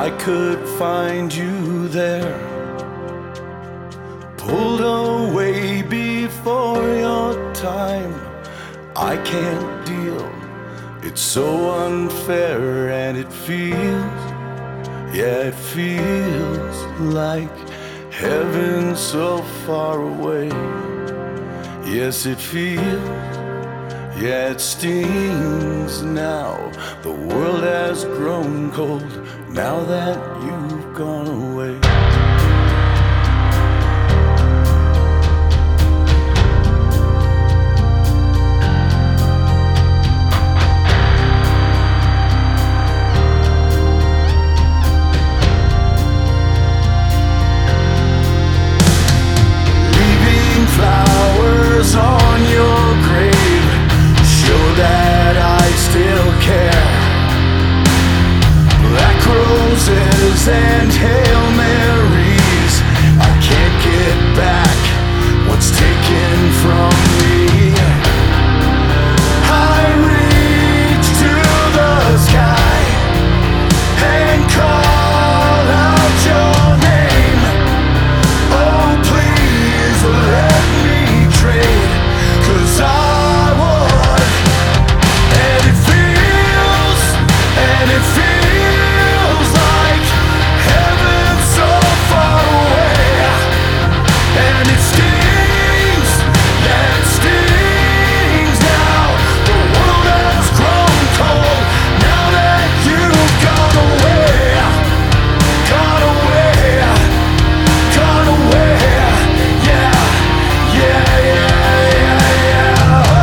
I could find you there, pulled away before your time. I can't deal, it's so unfair, and it feels, yeah, it feels like heaven so far away. Yes, it feels, yeah, it stings now. The world has grown cold now that you've gone away. On your grave, show that I still care. Black roses and Hail Marys, I can't get back what's taken from me. I reach to the sky and call out your name. Oh, please let me trade, 'cause I would. And it feels like heaven so far away. And it stings, yeah, it stings now. The world has grown cold now that you've gone away. Gone away, gone away, yeah, yeah, yeah.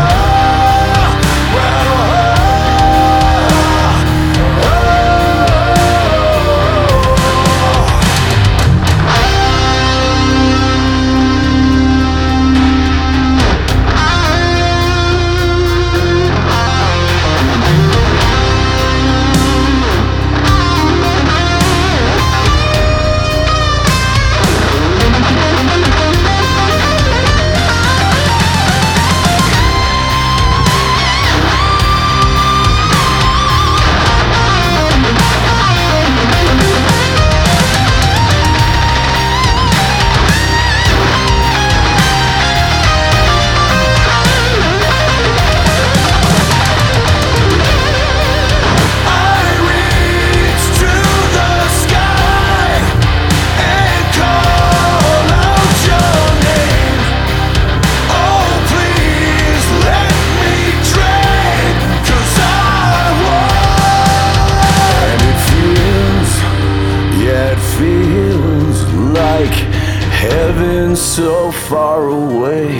Feels like heaven so far away.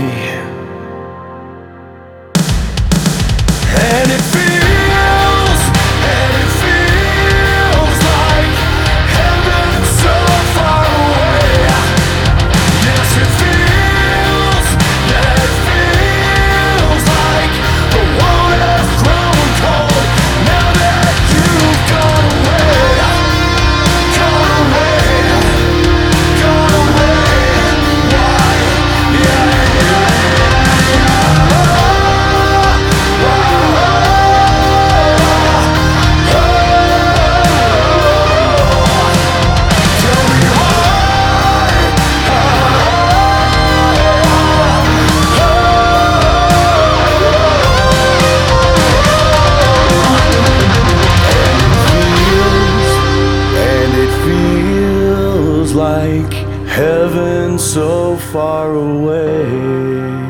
And it feels like heaven so far away. Yes, it feels, yeah, it feels like the world has grown cold now that you've gone away. Like heaven so far away.